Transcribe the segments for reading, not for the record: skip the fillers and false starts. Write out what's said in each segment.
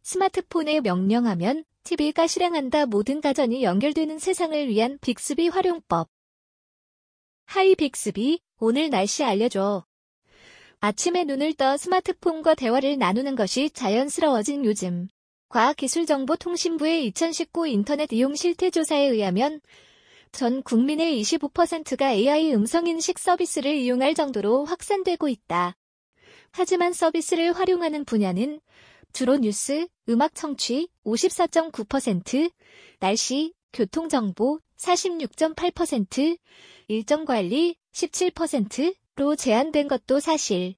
스마트폰에 명령하면 TV가 실행한다. 모든 가전이 연결되는 세상을 위한 빅스비 활용법. 하이 빅스비, 오늘 날씨 알려줘. 아침에 눈을 떠 스마트폰과 대화를 나누는 것이 자연스러워진 요즘. 과학기술정보통신부의 2019 인터넷 이용 실태조사에 의하면 전 국민의 25%가 AI 음성인식 서비스를 이용할 정도로 확산되고 있다. 하지만 서비스를 활용하는 분야는 주로 뉴스, 음악 청취 54.9%, 날씨, 교통정보 46.8%, 일정관리 17%로 제한된 것도 사실.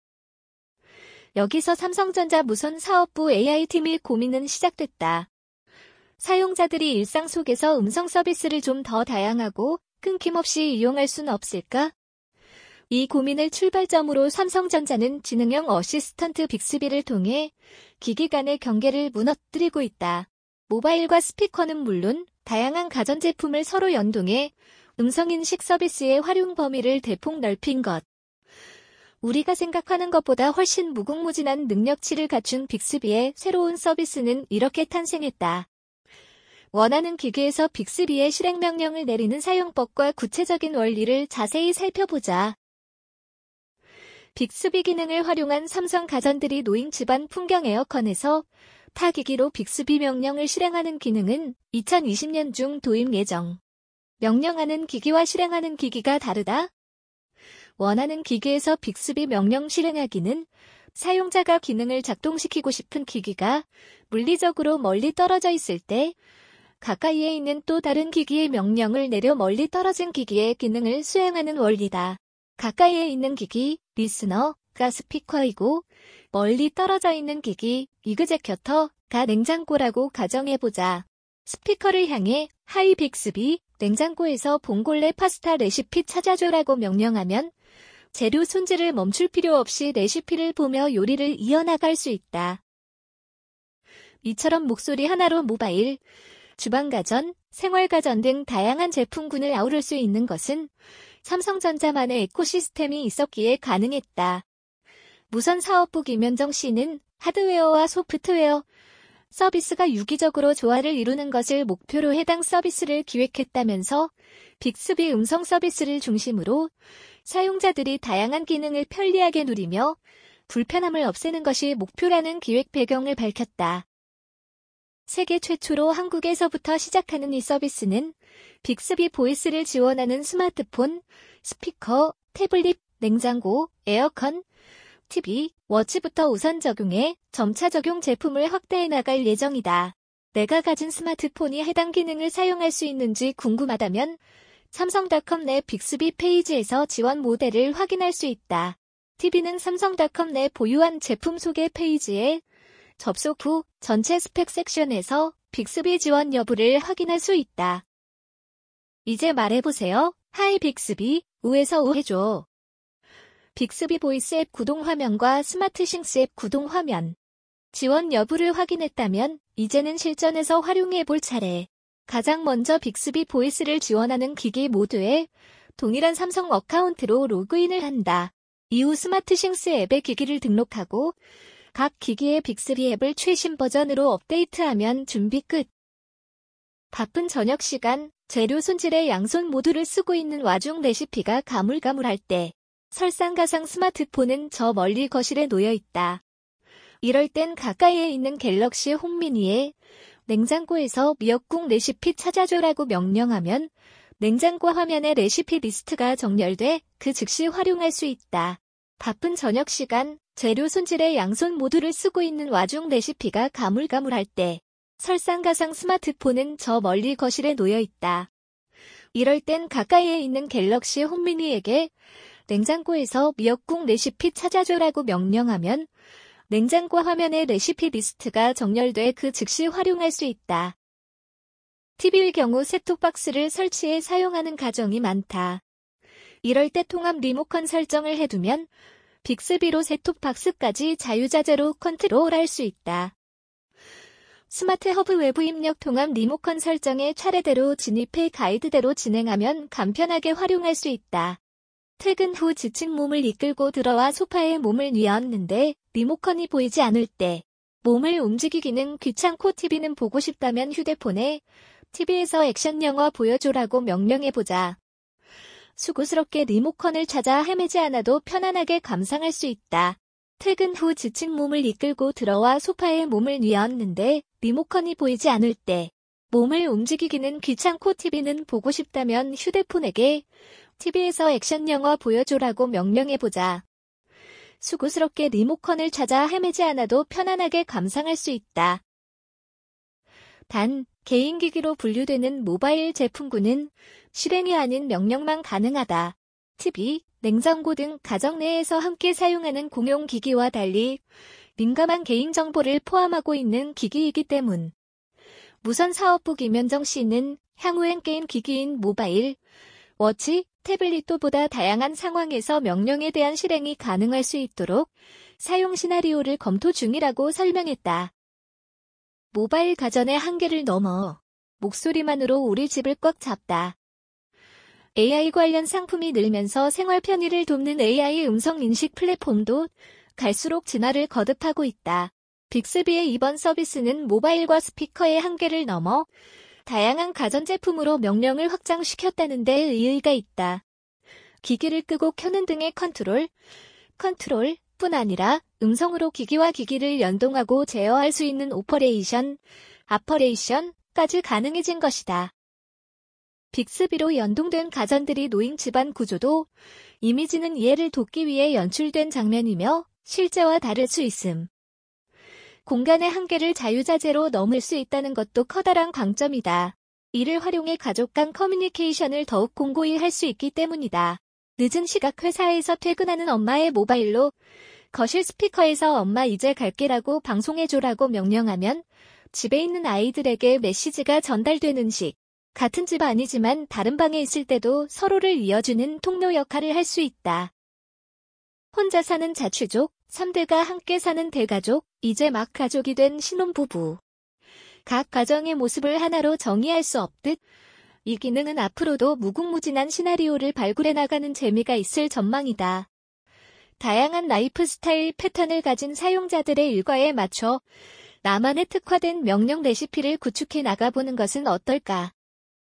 여기서 삼성전자 무선사업부 AI팀의 고민은 시작됐다. 사용자들이 일상 속에서 음성 서비스를 좀 더 다양하고 끊김없이 이용할 수는 없을까? 이 고민을 출발점으로 삼성전자는 지능형 어시스턴트 빅스비를 통해 기기 간의 경계를 무너뜨리고 있다. 모바일과 스피커는 물론 다양한 가전제품을 서로 연동해 음성인식 서비스의 활용 범위를 대폭 넓힌 것. 우리가 생각하는 것보다 훨씬 무궁무진한 능력치를 갖춘 빅스비의 새로운 서비스는 이렇게 탄생했다. 원하는 기기에서 빅스비의 실행명령을 내리는 사용법과 구체적인 원리를 자세히 살펴보자. 빅스비 기능을 활용한 삼성 가전들이 놓인 집안 풍경 에어컨에서 타 기기로 빅스비 명령을 실행하는 기능은 2020년 중 도입 예정. 명령하는 기기와 실행하는 기기가 다르다? 원하는 기기에서 빅스비 명령 실행하기는 사용자가 기능을 작동시키고 싶은 기기가 물리적으로 멀리 떨어져 있을 때 가까이에 있는 또 다른 기기의 명령을 내려 멀리 떨어진 기기의 기능을 수행하는 원리다. 가까이에 있는 기기, 리스너가 스피커이고 멀리 떨어져 있는 기기, 이그제큐터가 냉장고라고 가정해보자. 스피커를 향해 하이 빅스비, 냉장고에서 봉골레 파스타 레시피 찾아줘라고 명령하면 재료 손질을 멈출 필요 없이 레시피를 보며 요리를 이어나갈 수 있다. 이처럼 목소리 하나로 모바일, 주방가전, 생활가전 등 다양한 제품군을 아우를 수 있는 것은 삼성전자만의 에코시스템이 있었기에 가능했다. 무선사업부 김현정 씨는 하드웨어와 소프트웨어 서비스가 유기적으로 조화를 이루는 것을 목표로 해당 서비스를 기획했다면서 빅스비 음성 서비스를 중심으로 사용자들이 다양한 기능을 편리하게 누리며 불편함을 없애는 것이 목표라는 기획 배경을 밝혔다. 세계 최초로 한국에서부터 시작하는 이 서비스는 빅스비 보이스를 지원하는 스마트폰, 스피커, 태블릿, 냉장고, 에어컨, TV, 워치부터 우선 적용해 점차 적용 제품을 확대해 나갈 예정이다. 내가 가진 스마트폰이 해당 기능을 사용할 수 있는지 궁금하다면 삼성.com 내 빅스비 페이지에서 지원 모델을 확인할 수 있다. TV는 삼성.com 내 보유한 제품 소개 페이지에 접속 후 전체 스펙 섹션에서 빅스비 지원 여부를 확인할 수 있다. 이제 말해보세요. 하이 빅스비, 우에서 우 해줘. 빅스비 보이스 앱 구동 화면과 스마트 싱스 앱 구동 화면. 지원 여부를 확인했다면 이제는 실전에서 활용해볼 차례. 가장 먼저 빅스비 보이스를 지원하는 기기 모두에 동일한 삼성 어카운트로 로그인을 한다. 이후 스마트 싱스 앱에 기기를 등록하고 각 기기의 빅스비 앱을 최신 버전으로 업데이트하면 준비 끝. 바쁜 저녁 시간, 재료 손질에 양손 모두를 쓰고 있는 와중 레시피가 가물가물할 때 설상가상 스마트폰은 저 멀리 거실에 놓여 있다. 이럴 땐 가까이에 있는 갤럭시 홈 미니에 냉장고에서 미역국 레시피 찾아줘라고 명령하면 냉장고 화면에 레시피 리스트가 정렬돼 그 즉시 활용할 수 있다. 바쁜 저녁 시간, 재료 손질에 양손 모두를 쓰고 있는 와중 레시피가 가물가물할 때 설상가상 스마트폰은 저 멀리 거실에 놓여 있다. 이럴 땐 가까이에 있는 갤럭시 홈 미니에게 냉장고에서 미역국 레시피 찾아줘라고 명령하면 냉장고 화면에 레시피 리스트가 정렬돼 그 즉시 활용할 수 있다. TV의 경우 셋톱박스를 설치해 사용하는 가정이 많다. 이럴 때 통합 리모컨 설정을 해두면 빅스비로 셋톱박스까지 자유자재로 컨트롤할 수 있다. 스마트 허브 외부 입력 통합 리모컨 설정에 차례대로 진입해 가이드대로 진행하면 간편하게 활용할 수 있다. 퇴근 후 지친 몸을 이끌고 들어와 소파에 몸을 뉘었는데 리모컨이 보이지 않을 때 몸을 움직이기는 귀찮고 TV는 보고 싶다면 휴대폰에 TV에서 액션 영화 보여줘라고 명령해보자. 수고스럽게 리모컨을 찾아 헤매지 않아도 편안하게 감상할 수 있다. 퇴근 후 지친 몸을 이끌고 들어와 소파에 몸을 뉘었는데 리모컨이 보이지 않을 때 몸을 움직이기는 귀찮고 TV는 보고 싶다면 휴대폰에게 TV에서 액션 영화 보여줘라고 명령해보자. 수고스럽게 리모컨을 찾아 헤매지 않아도 편안하게 감상할 수 있다. 단, 개인기기로 분류되는 모바일 제품군은 실행이 아닌 명령만 가능하다. TV, 냉장고 등 가정 내에서 함께 사용하는 공용기기와 달리 민감한 개인정보를 포함하고 있는 기기이기 때문. 무선 사업부 김현정 씨는 향후엔 게임 기기인 모바일, 워치, 태블릿보다 다양한 상황에서 명령에 대한 실행이 가능할 수 있도록 사용 시나리오를 검토 중이라고 설명했다. 모바일 가전의 한계를 넘어 목소리만으로 우리 집을 꽉 잡다. AI 관련 상품이 늘면서 생활 편의를 돕는 AI 음성 인식 플랫폼도 갈수록 진화를 거듭하고 있다. 빅스비의 이번 서비스는 모바일과 스피커의 한계를 넘어 다양한 가전제품으로 명령을 확장시켰다는 데 의의가 있다. 기기를 끄고 켜는 등의 컨트롤뿐 아니라 음성으로 기기와 기기를 연동하고 제어할 수 있는 오퍼레이션까지 가능해진 것이다. 빅스비로 연동된 가전들이 놓인 집안 구조도 이미지는 이해를 돕기 위해 연출된 장면이며 실제와 다를 수 있음. 공간의 한계를 자유자재로 넘을 수 있다는 것도 커다란 강점이다. 이를 활용해 가족 간 커뮤니케이션을 더욱 공고히 할 수 있기 때문이다. 늦은 시각 회사에서 퇴근하는 엄마의 모바일로 거실 스피커에서 엄마 이제 갈게라고 방송해줘라고 명령하면 집에 있는 아이들에게 메시지가 전달되는 식. 같은 집 아니지만 다른 방에 있을 때도 서로를 이어주는 통로 역할을 할 수 있다. 혼자 사는 자취족, 3대가 함께 사는 대가족, 이제 막 가족이 된 신혼부부. 각 가정의 모습을 하나로 정의할 수 없듯 이 기능은 앞으로도 무궁무진한 시나리오를 발굴해 나가는 재미가 있을 전망이다. 다양한 라이프 스타일 패턴을 가진 사용자들의 일과에 맞춰 나만의 특화된 명령 레시피를 구축해 나가보는 것은 어떨까?